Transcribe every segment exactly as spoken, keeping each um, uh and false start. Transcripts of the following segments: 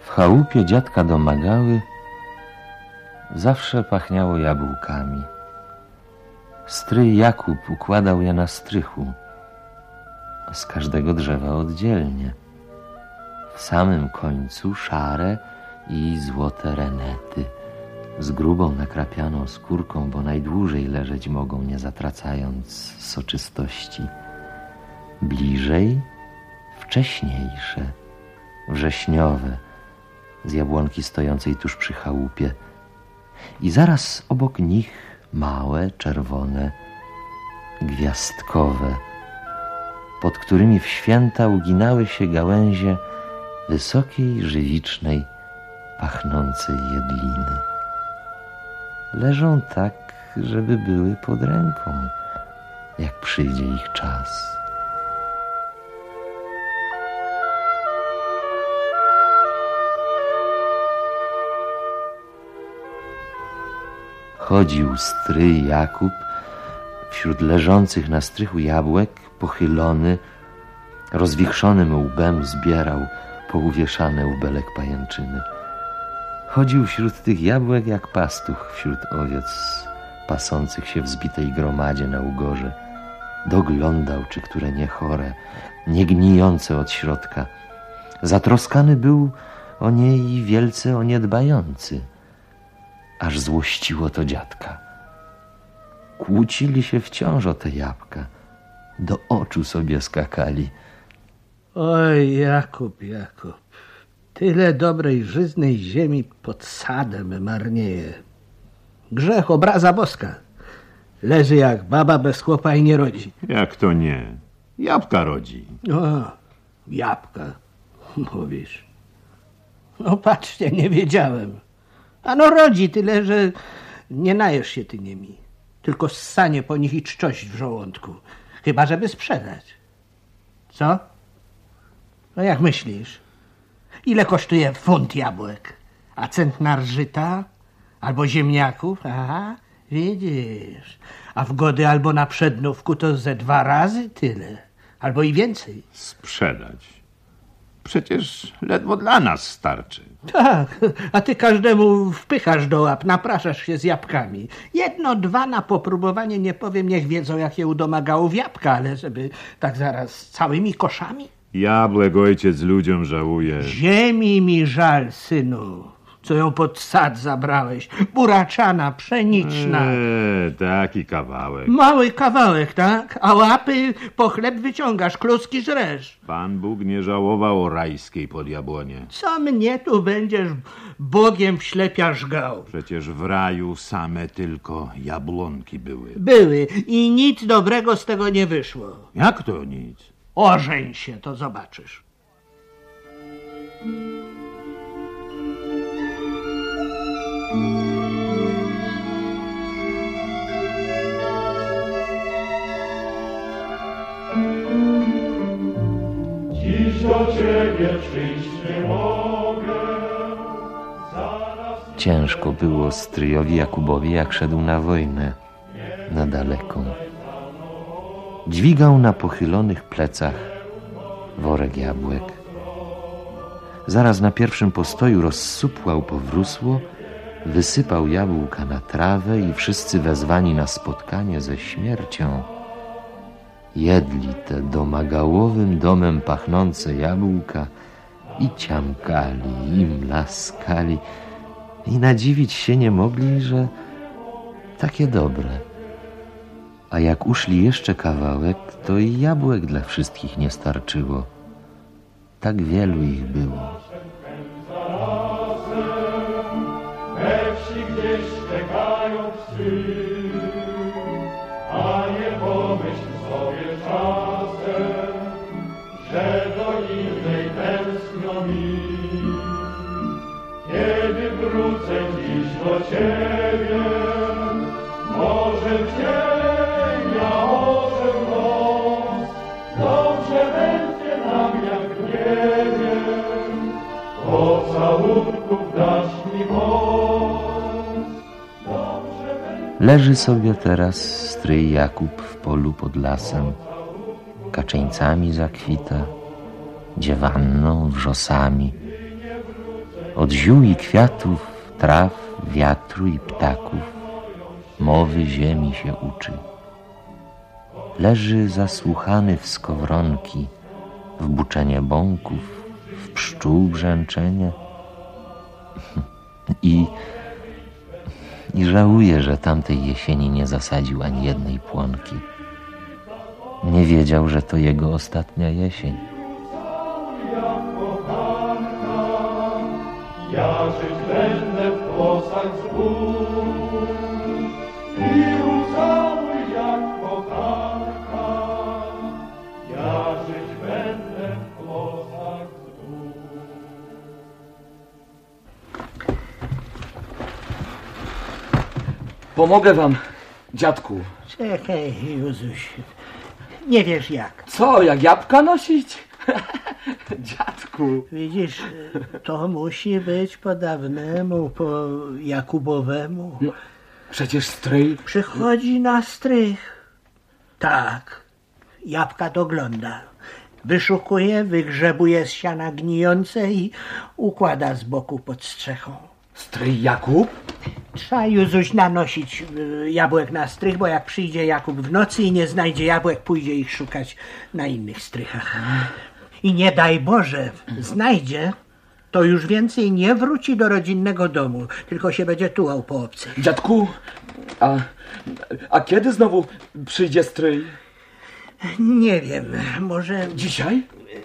W chałupie dziadka Domagały zawsze pachniało jabłkami. Stryj Jakub układał je na strychu, z każdego drzewa oddzielnie. W samym końcu szare i złote renety, z grubą nakrapianą skórką, bo najdłużej leżeć mogą, nie zatracając soczystości. Bliżej wcześniejsze, wrześniowe, z jabłonki stojącej tuż przy chałupie. I zaraz obok nich małe, czerwone, gwiazdkowe, pod którymi w święta uginały się gałęzie wysokiej, żywicznej, pachnącej jedliny. Leżą tak, żeby były pod ręką, jak przyjdzie ich czas. Chodził stryj Jakub wśród leżących na strychu jabłek, pochylony, rozwichrzonym łbem zbierał pouwieszane u belek pajęczyny. Chodził wśród tych jabłek jak pastuch wśród owiec pasących się w zbitej gromadzie na ugorze. Doglądał, czy które nie chore, nie gnijące od środka. Zatroskany był o nie i wielce o nie dbający. Aż złościło to dziadka. Kłócili się wciąż o te jabłka. Do oczu sobie skakali. Oj, Jakub, Jakub, tyle dobrej, żyznej ziemi pod sadem marnieje. Grzech, obraza boska. Leży jak baba bez chłopa i nie rodzi. Jak to nie? Jabłka rodzi. O, jabłka, mówisz. No patrzcie, nie wiedziałem. Ano rodzi, tyle, że nie najesz się ty nimi. Tylko ssanie po nich i czczość w żołądku. Chyba, żeby sprzedać. Co? No jak myślisz? Ile kosztuje funt jabłek? A centnar żyta? Albo ziemniaków? Aha, widzisz. A w gody albo na przednówku to ze dwa razy tyle. Albo i więcej. Sprzedać. Przecież ledwo dla nas starczy. Tak, a ty każdemu wpychasz do łap, napraszasz się z jabłkami. Jedno, dwa na popróbowanie, nie powiem, niech wiedzą, jak je u Domagałów jabłka, ale żeby tak zaraz całymi koszami? Jabłek ojciec ludziom żałuje. Ziemi mi żal, synu, co ją pod sad zabrałeś. Buraczana, pszeniczna. Eee, taki kawałek. Mały kawałek, tak? A łapy po chleb wyciągasz, kluski żresz. Pan Bóg nie żałował o rajskiej podjabłonie. Co mnie tu będziesz Bogiem w ślepia żgał? Przecież w raju same tylko jabłonki były. Były i nic dobrego z tego nie wyszło. Jak to nic? Ożeń się, to zobaczysz. Dziś do ciebie przyjść nie mogę. Zaraz... Ciężko było stryjowi Jakubowi, jak szedł na wojnę, na daleką. Dźwigał na pochylonych plecach worek jabłek. Zaraz na pierwszym postoju rozsupłał powrósło, wysypał jabłka na trawę i wszyscy wezwani na spotkanie ze śmiercią jedli te domagałowym domem pachnące jabłka i ciamkali, i mlaskali i nadziwić się nie mogli, że takie dobre. A jak uszli jeszcze kawałek, to i jabłek dla wszystkich nie starczyło. Tak wielu ich było. We wsi gdzieś czekają psy, a nie pomyśl sobie czasem, że do innej tęsknią mi. Kiedy wrócę dziś do ciebie, może w cień, a może w noc, dobrze będzie nam jak nie wiem, pocałunków dasz mi moc. Dobrze będzie... Leży sobie teraz stryj Jakub w polu pod lasem, kaczeńcami zakwita, dziewanną, wrzosami. Od ziół i kwiatów, traw, wiatru i ptaków, mowy ziemi się uczy. Leży zasłuchany w skowronki, w buczenie bąków, w pszczół brzęczenie i, i żałuje, że tamtej jesieni nie zasadził ani jednej płonki. Nie wiedział, że to jego ostatnia jesień. Ja żyć będę w kłosach z gór i ucałuj jak kochanka. Ja żyć będę w kłosach z gór. Pomogę wam, dziadku. Czekaj, Józuś. Nie wiesz jak. Co, jak jabłka nosić? Dziadku. Widzisz, to musi być po dawnemu, po Jakubowemu. No, przecież stryj... Przychodzi na strych. Tak, jabłka dogląda. Wyszukuje, wygrzebuje z siana gnijące i układa z boku pod strzechą. Stryj Jakub? Trzeba, Józuś, nanosić y, jabłek na strych, bo jak przyjdzie Jakub w nocy i nie znajdzie jabłek, pójdzie ich szukać na innych strychach. I nie daj Boże, znajdzie, to już więcej nie wróci do rodzinnego domu, tylko się będzie tułał po obcych. Dziadku, a, a kiedy znowu przyjdzie stryj? Nie wiem, może Dzisiaj?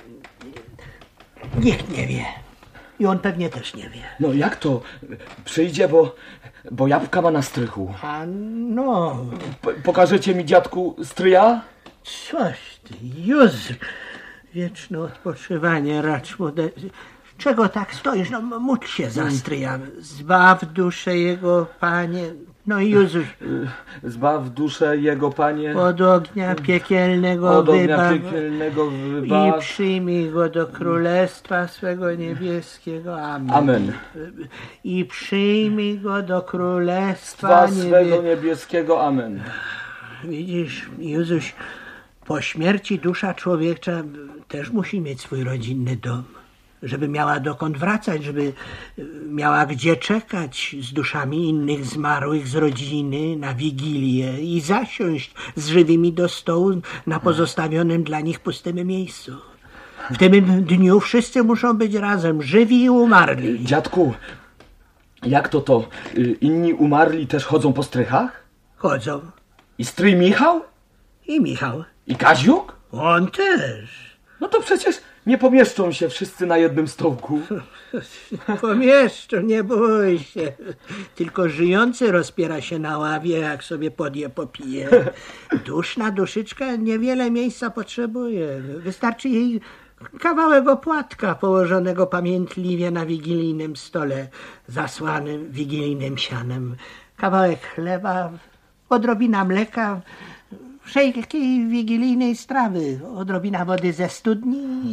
nikt nie wie. I on pewnie też nie wie. No jak to? Przyjdzie, bo, bo jabłka ma na strychu. A no, P pokażecie mi, dziadku, stryja? coś ty, Józef. Wieczne odpoczywanie racz mu dać. Czego tak stoisz? No módl się za stryja. Zbaw duszę jego, Panie. No i Józef, Zbaw duszę jego, Panie, od ognia piekielnego od ognia wybaw piekielnego i wybaw. przyjmij go do królestwa swego niebieskiego. Amen. Amen. I przyjmij go do królestwa Twa niebieskiego. swego niebieskiego. Amen. Widzisz, Józuś, po śmierci dusza człowiecza też musi mieć swój rodzinny dom. Żeby miała dokąd wracać, żeby miała gdzie czekać z duszami innych zmarłych z rodziny na Wigilię i zasiąść z żywymi do stołu na pozostawionym dla nich pustym miejscu. W tym dniu wszyscy muszą być razem, żywi i umarli. Dziadku, jak to to? Y, Inni umarli też chodzą po strychach? Chodzą. I stryj Michał? I Michał. I Kaziuk? On też. No to przecież nie pomieszczą się wszyscy na jednym stołku. Pomieszczą, nie bój się. Tylko żyjący rozpiera się na ławie, jak sobie podje, popije. Duszna duszyczka niewiele miejsca potrzebuje. Wystarczy jej kawałek opłatka położonego pamiętliwie na wigilijnym stole, zasłanym wigilijnym sianem. Kawałek chleba, odrobina mleka, wszelkiej wigilijnej strawy, odrobina wody ze studni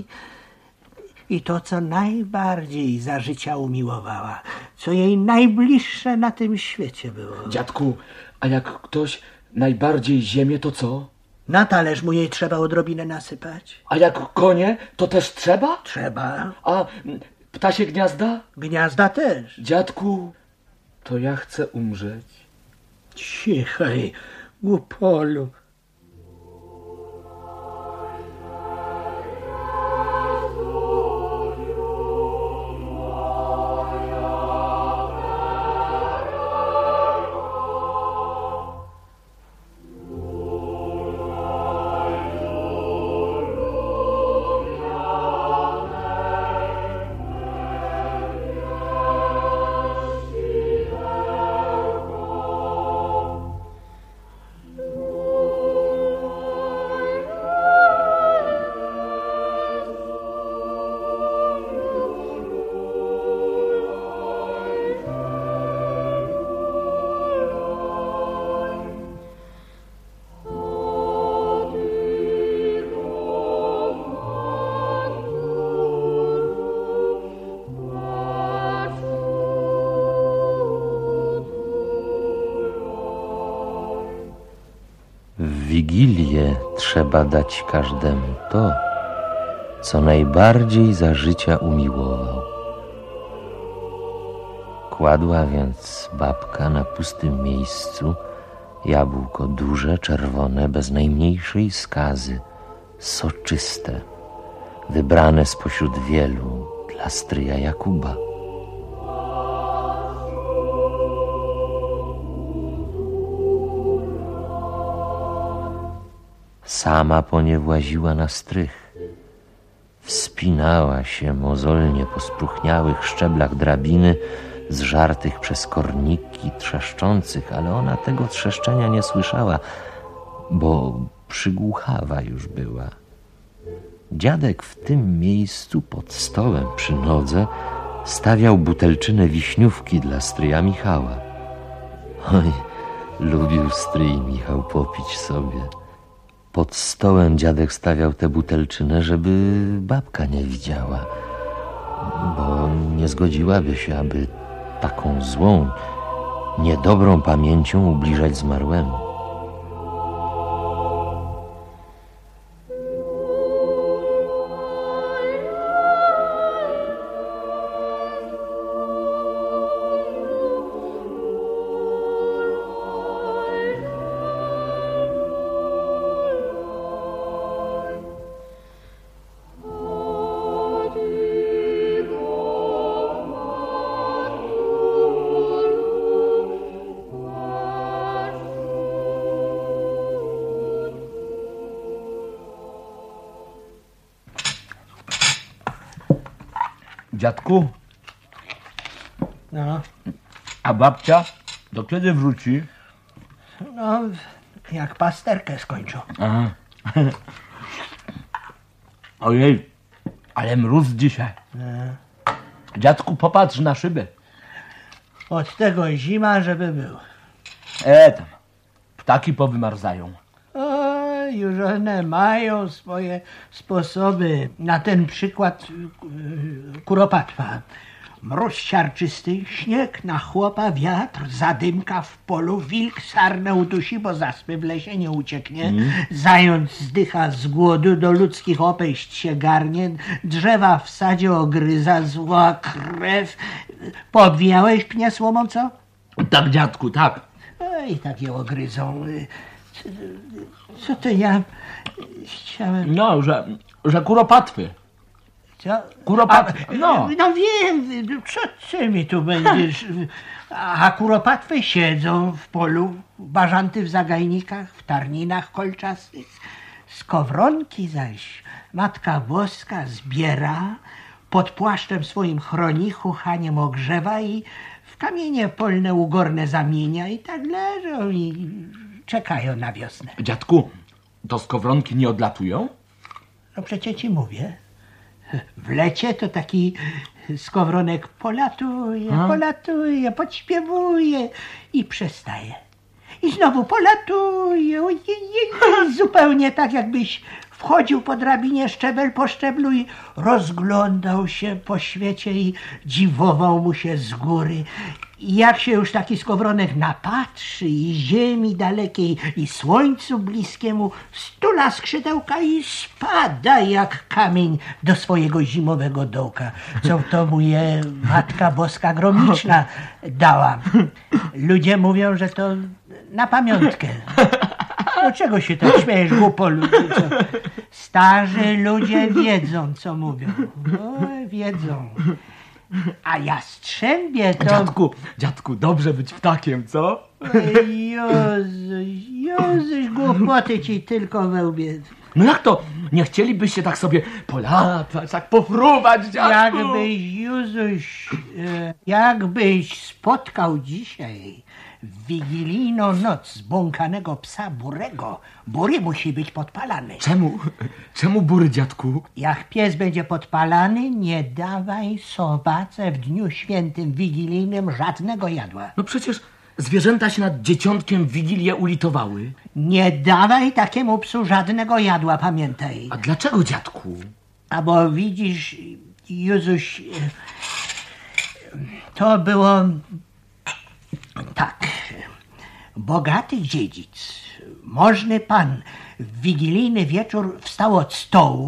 i to, co najbardziej za życia umiłowała, co jej najbliższe na tym świecie było. Dziadku, a jak ktoś najbardziej ziemię, to co? Na talerz mu jej trzeba odrobinę nasypać. A jak konie, to też trzeba? Trzeba. A mm, ptasie gniazda? Gniazda też. Dziadku, to ja chcę umrzeć. Cichaj, głupolu. W Wigilię trzeba dać każdemu to, co najbardziej za życia umiłował. Kładła więc babka na pustym miejscu jabłko duże, czerwone, bez najmniejszej skazy, soczyste, wybrane spośród wielu dla stryja Jakuba. Sama po nie właziła na strych. Wspinała się mozolnie po spróchniałych szczeblach drabiny, zżartych przez korniki trzeszczących, ale ona tego trzeszczenia nie słyszała, bo przygłuchawa już była. Dziadek w tym miejscu pod stołem przy nodze stawiał butelczynę wiśniówki dla stryja Michała. Oj, lubił stryj Michał popić sobie. Pod stołem dziadek stawiał tę butelczynę, żeby babka nie widziała, bo nie zgodziłaby się, aby taką złą, niedobrą pamięcią ubliżać zmarłemu. Dziadku, No, a babcia do kiedy wróci? no, jak pasterkę skończą. Aha. Ojej, ale mróz dzisiaj. Dziadku, popatrz na szybę. Od tego zima, żeby był. E tam, ptaki powymarzają. O, już one mają swoje sposoby. Na ten przykład y, kuropatwa. Mróz siarczysty, śnieg na chłopa, wiatr, zadymka w polu, wilk sarnę udusi, bo zaspy w lesie nie ucieknie, mm. zając zdycha z głodu, do ludzkich opejść się garnie, drzewa w sadzie ogryza, zła krew. Poobwijałeś pnie słomą, co? Tak, dziadku, tak. Oj, tak je ogryzą. Co, co to ja chciałem... No, że, że kuropatwy. Co? Kuropatwy, A, no. No wiem, co ty mi tu będziesz... A kuropatwy siedzą w polu, bażanty w zagajnikach, w tarninach kolczastych. Skowronki zaś Matka Boska zbiera, pod płaszczem swoim chroni, chuchaniem ogrzewa i w kamienie polne ugorne zamienia i tak leżą i czekają na wiosnę. Dziadku, to skowronki nie odlatują? No przecież ci mówię. W lecie to taki skowronek polatuje, A? polatuje, podśpiewuje i przestaje. I znowu polatuje, ojej, zupełnie tak jakbyś wchodził po drabinie szczebel po szczeblu i rozglądał się po świecie i dziwował mu się z góry. I jak się już taki skowronek napatrzy i ziemi dalekiej i słońcu bliskiemu, stula skrzydełka i spada jak kamień do swojego zimowego dołka, co to mu je Matka Boska Gromiczna dała. Ludzie mówią, że to na pamiątkę. Dlaczego się tak śmiejesz, głupolu? Starzy ludzie wiedzą, co mówią. O, wiedzą. A jastrzębie to... Dziadku, dziadku, dobrze być ptakiem, co? Jozuś, Jozuś, głupoty ci tylko we łbie. No jak to? Nie chcielibyście tak sobie polatać, tak pofruwać, dziadku? Jakbyś, Józuś, e, jakbyś spotkał dzisiaj w wigilijną noc zbłąkanego psa Burego. Bury musi być podpalany. Czemu? Czemu bury, dziadku? Jak pies będzie podpalany, nie dawaj sobace w dniu świętym wigilijnym żadnego jadła. No przecież zwierzęta się nad dzieciątkiem w Wigilię ulitowały. Nie dawaj takiemu psu żadnego jadła, pamiętaj. A dlaczego, dziadku? A bo widzisz, Józuś, to było tak. Bogaty dziedzic, możny pan w wigilijny wieczór wstał od stołu,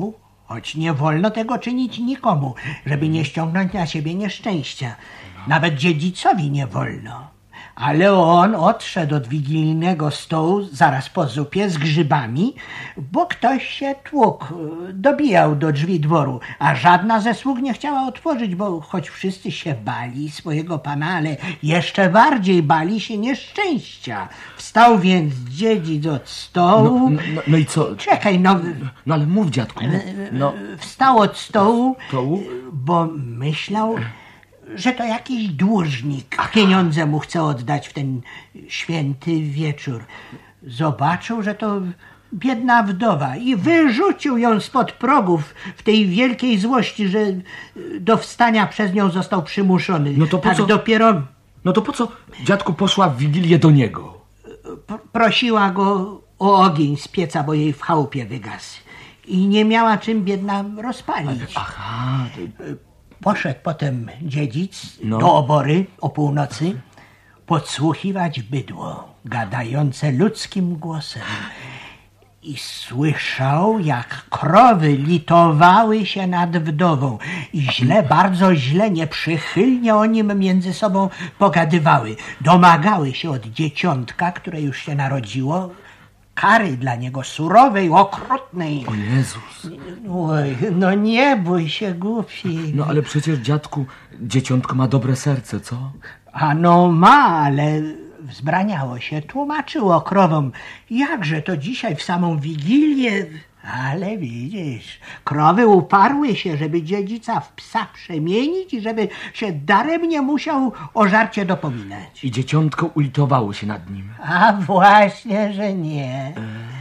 choć nie wolno tego czynić nikomu, żeby nie ściągnąć na siebie nieszczęścia. Nawet dziedzicowi nie wolno. Ale on odszedł od wigilijnego stołu zaraz po zupie z grzybami, bo ktoś się tłukł, dobijał do drzwi dworu, a żadna ze sług nie chciała otworzyć, bo choć wszyscy się bali swojego pana, ale jeszcze bardziej bali się nieszczęścia. Wstał więc dziedzic od stołu. No, no, no i co? Czekaj, no... No ale mów, dziadku. No. Wstał od stołu, Stołu? bo myślał, że to jakiś dłużnik. Pieniądze mu chce oddać w ten święty wieczór. Zobaczył, że to biedna wdowa i wyrzucił ją spod progów w tej wielkiej złości, że do wstania przez nią został przymuszony. No to po tak co? dopiero No to po co, dziadku, poszła w Wigilię do niego? prosiła go o ogień z pieca, bo jej w chałupie wygasł. I nie miała czym biedna rozpalić. Aha. To... Poszedł potem dziedzic No. do obory o północy podsłuchiwać bydło gadające ludzkim głosem i słyszał, jak krowy litowały się nad wdową i źle, bardzo źle, nieprzychylnie o nim między sobą pogadywały. Domagały się od dzieciątka, które już się narodziło, kary dla niego surowej, okrutnej. O Jezus. Oj, no nie bój się, głupi. No ale przecież, dziadku, dzieciątko ma dobre serce, co? Ano ma, ale wzbraniało się, tłumaczyło krowom, jakże to dzisiaj w samą Wigilię. Ale widzisz, krowy uparły się, żeby dziedzica w psa przemienić i żeby się daremnie musiał o żarcie dopominać. I dzieciątko ulitowało się nad nim. A właśnie, że nie.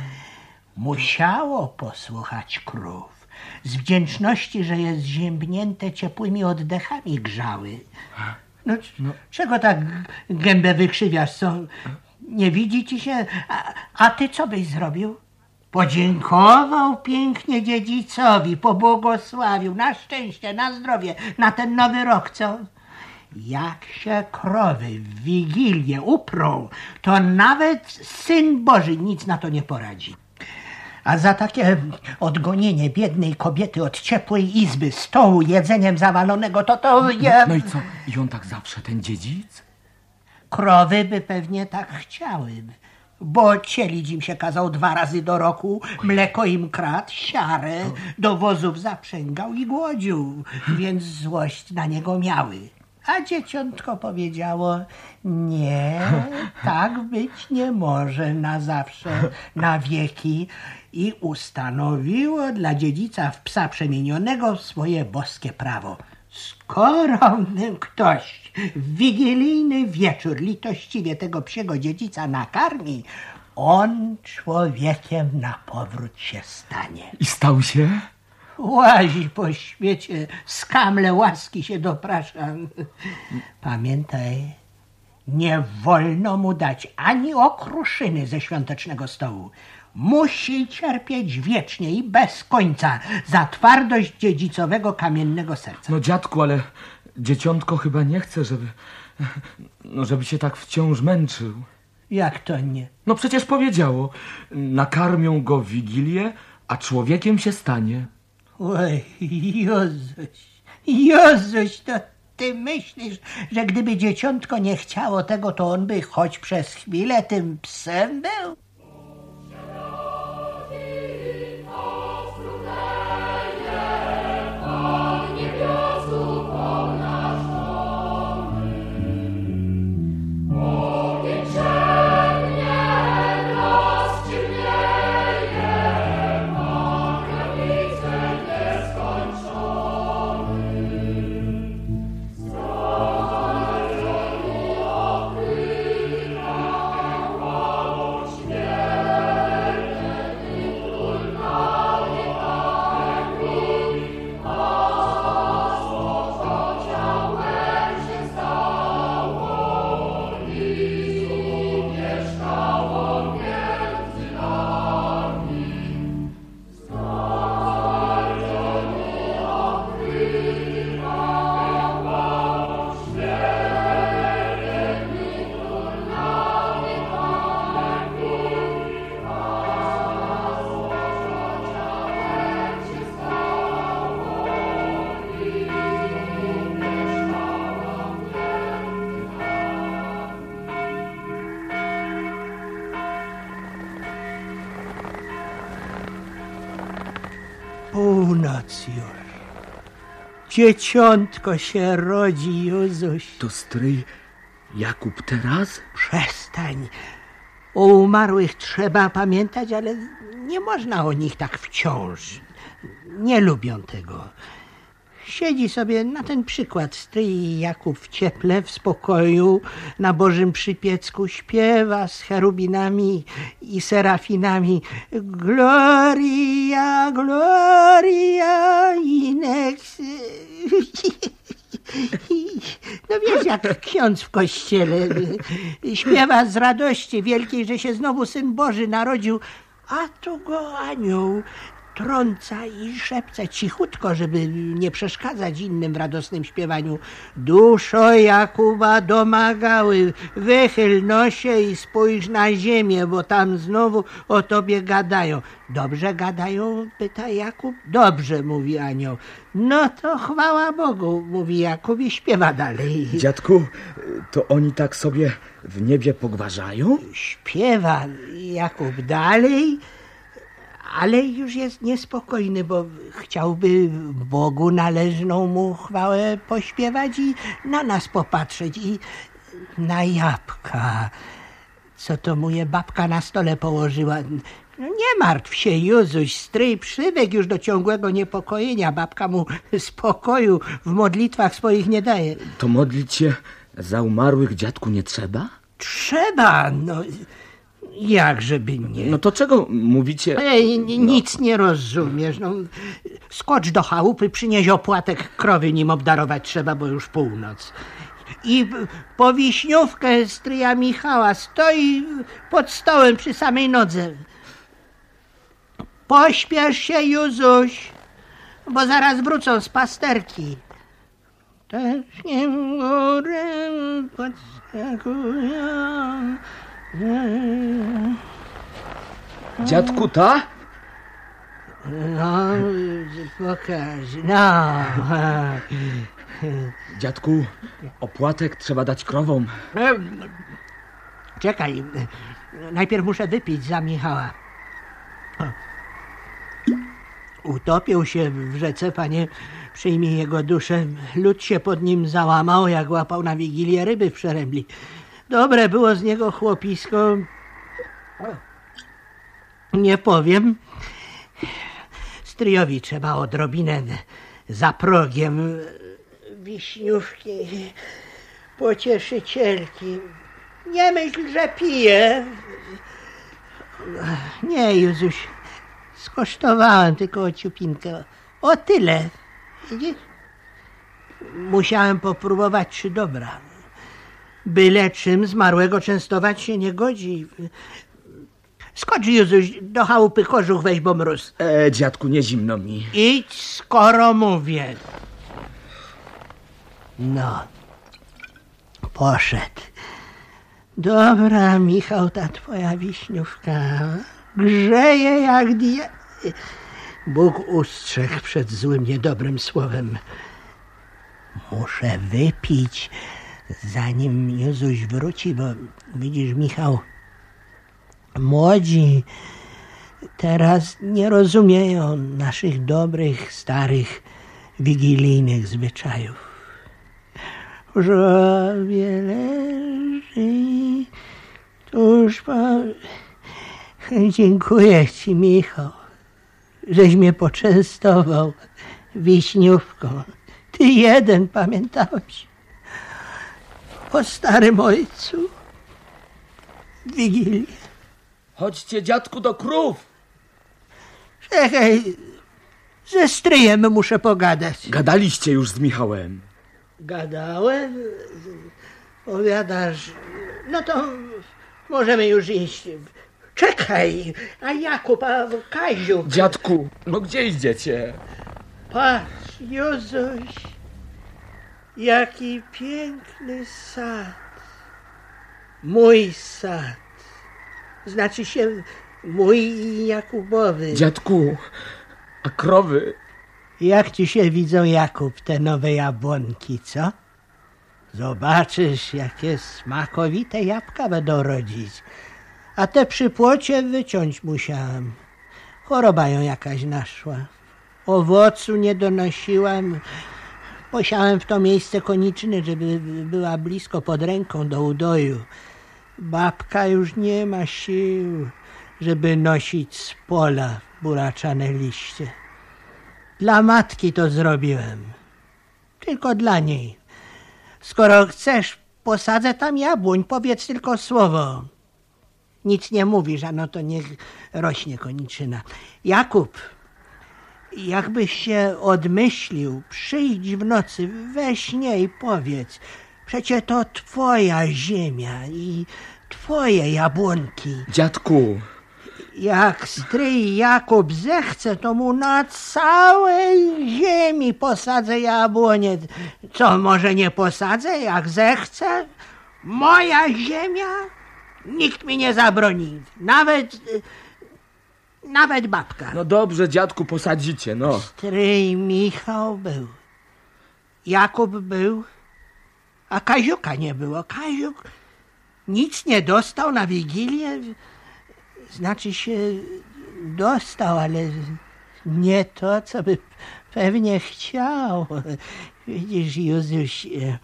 Musiało posłuchać krów. Z wdzięczności, że jest ziębnięte ciepłymi oddechami grzały. No, no. Czego tak gębę wykrzywiasz, co? Nie widzi ci się? A, a ty co byś zrobił? Podziękował pięknie dziedzicowi, pobłogosławił, na szczęście, na zdrowie, na ten nowy rok, co? Jak się krowy w Wigilię uprą, to nawet Syn Boży nic na to nie poradzi. A za takie odgonienie biednej kobiety od ciepłej izby, stołu, jedzeniem zawalonego, to to... Ja... No i co? I on tak zawsze, ten dziedzic? Krowy by pewnie tak chciały, bo cielić im się kazał dwa razy do roku, mleko im kradł, siarę do wozów zaprzęgał i głodził, więc złość na niego miały. A dzieciątko powiedziało, nie, tak być nie może na zawsze, na wieki. I ustanowiło dla dziedzica w psa przemienionego swoje boskie prawo. Skoro ktoś w wigilijny wieczór litościwie tego psiego dziedzica nakarmi, on człowiekiem na powrót się stanie. I stał się? Łazi po świecie, skamle łaski się doprasza. Pamiętaj, nie wolno mu dać ani okruszyny ze świątecznego stołu. Musi cierpieć wiecznie i bez końca za twardość dziedzicowego kamiennego serca. No dziadku, ale dzieciątko chyba nie chce, żeby... No żeby się tak wciąż męczył. Jak to nie? No przecież powiedziało, nakarmią go w Wigilię, a człowiekiem się stanie. Oj, Jezuś, Jezuś, to ty myślisz, że gdyby dzieciątko nie chciało tego, to on by choć przez chwilę tym psem był? Śmierć północ już. Dzieciątko się rodzi, Józuś. To stryj Jakub teraz? Przestań. O umarłych trzeba pamiętać, ale nie można o nich tak wciąż. Nie lubią tego. Siedzi sobie na ten przykład stryj Jakub w cieple, w spokoju, na Bożym przypiecku, śpiewa z cherubinami i serafinami. Gloria, gloria in ex... No wiesz, jak ksiądz w kościele śpiewa z radości wielkiej, że się znowu Syn Boży narodził, a tu go anioł trąca i szepce cichutko, żeby nie przeszkadzać innym w radosnym śpiewaniu. Duszo Jakuba domagały, wychyl nosie i spójrz na ziemię, bo tam znowu o tobie gadają. Dobrze gadają? Pyta Jakub. Dobrze, mówi anioł. No to chwała Bogu, mówi Jakub i śpiewa dalej. Dziadku, to oni tak sobie w niebie pogwarzają? Śpiewa Jakub dalej, ale już jest niespokojny, bo chciałby Bogu należną mu chwałę pośpiewać i na nas popatrzeć i na jabłka, co to mu je babka na stole położyła. No nie martw się, Józuś, stryj przywykł już do ciągłego niepokojenia. Babka mu spokoju w modlitwach swoich nie daje. To modlić się za umarłych, dziadku, nie trzeba? Trzeba, no... Jakżeby nie. No to czego mówicie? Ej, nic nie rozumiesz. No, skocz do chałupy, przynieś opłatek krowy, nim obdarować trzeba, bo już północ. I po wiśniówkę stryja Michała stoi pod stołem przy samej nodze. Pośpiesz się, Józuś, bo zaraz wrócą z pasterki. Też nie górę podskakują. Dziadku, ta? No, pokaż, no. Dziadku, opłatek trzeba dać krowom. Czekaj, najpierw muszę wypić za Michała. Utopił się w rzece, Panie, przyjmij jego duszę. Lud się pod nim załamał, jak łapał na Wigilię ryby w przerębli. Dobre było z niego chłopisko. Nie powiem. Stryjowi trzeba odrobinę za progiem wiśniówki, pocieszycielki. Nie myśl, że piję. Nie, Józuś, skosztowałem tylko ociupinkę. O tyle. Widzisz? Musiałem popróbować, czy dobra. Byle czym zmarłego częstować się nie godzi. Skocz, Józuś, do chałupy, kożuch weź, bo mróz. E, dziadku, nie zimno mi. Idź, skoro mówię. No, poszedł. Dobra, Michał, ta twoja wiśniówka grzeje jak dia... Bóg ustrzegł przed złym, niedobrym słowem. Muszę wypić, zanim Józuś wróci, bo widzisz, Michał, młodzi teraz nie rozumieją naszych dobrych, starych, wigilijnych zwyczajów. W żłobie leży tuż po... Dziękuję ci, Michał, żeś mnie poczęstował wiśniówką. Ty jeden pamiętałeś o starym ojcu. Wigilię. Chodźcie, dziadku, do krów. Czekaj, ze stryjem muszę pogadać. Gadaliście już z Michałem. Gadałem? Powiadasz, no to możemy już iść. Czekaj, a Jakub, a Kaziu. Dziadku, no gdzie idziecie? Patrz, Józuś, jaki piękny sad. Mój sad. Znaczy się mój i Jakubowy. Dziadku, a krowy? Jak ci się widzą, Jakub, te nowe jabłonki, co? Zobaczysz, jakie smakowite jabłka będą rodzić. A te przy płocie wyciąć musiałem. Choroba ją jakaś naszła. owocu nie donosiłam. Posiałem w to miejsce koniczyny, żeby była blisko pod ręką do udoju. Babka już nie ma sił, żeby nosić z pola buraczane liście. Dla matki to zrobiłem. Tylko dla niej. Skoro chcesz, posadzę tam jabłoń, powiedz tylko słowo. Nic nie mówisz, a no to niech rośnie koniczyna. Jakub, jakbyś się odmyślił, przyjdź w nocy we śnie i powiedz, przecie to twoja ziemia i twoje jabłonki. Dziadku! Jak stryj Jakub zechce, to mu na całej ziemi posadzę jabłonie. Co, może nie posadzę, jak zechcę? Moja ziemia? Nikt mi nie zabroni. Nawet, nawet babka. No dobrze, dziadku, posadzicie, no. Stryj Michał był. Jakub był, a Kaziuka nie było. Kaziuk nic nie dostał na Wigilię. Znaczy się dostał, ale nie to, co by pewnie chciał. Widzisz, Józuś,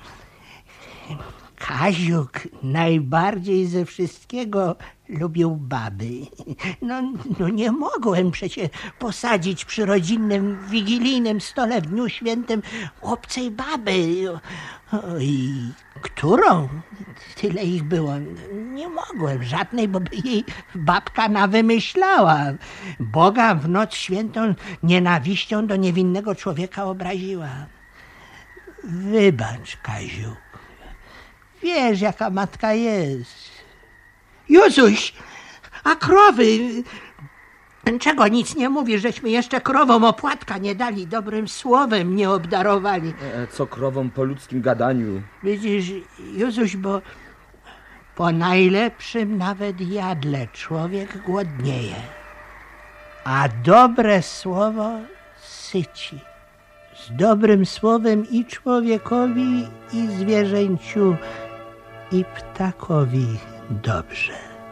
Kaziuk najbardziej ze wszystkiego lubił baby. No, no nie mogłem przecież posadzić przy rodzinnym, wigilijnym stole w dniu świętym obcej baby. I którą? Tyle ich było. Nie mogłem żadnej, bo by jej babka nawymyślała. Boga w noc świętą nienawiścią do niewinnego człowieka obraziła. Wybacz, Kaziu. Wiesz, jaka matka jest. Józuś, a krowy... Czego nic nie mówisz, żeśmy jeszcze krowom opłatka nie dali, dobrym słowem nie obdarowali. E, co krowom po ludzkim gadaniu? Widzisz, Józuś, bo po najlepszym nawet jadle człowiek głodnieje, a dobre słowo syci. Z dobrym słowem i człowiekowi, i zwierzęciu, i ptakowi dobrze.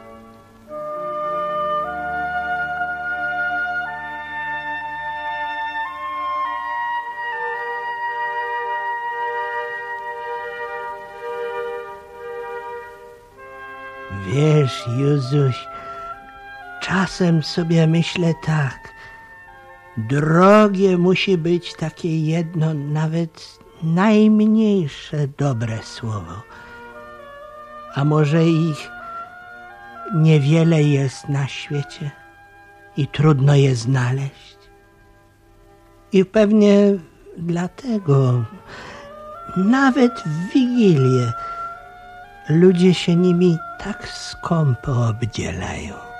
Wiesz, Józuś, czasem sobie myślę tak, drogie musi być takie jedno, nawet najmniejsze dobre słowo. A może ich niewiele jest na świecie i trudno je znaleźć. I pewnie dlatego nawet w Wigilię ludzie się nimi tak skąpo obdzielają.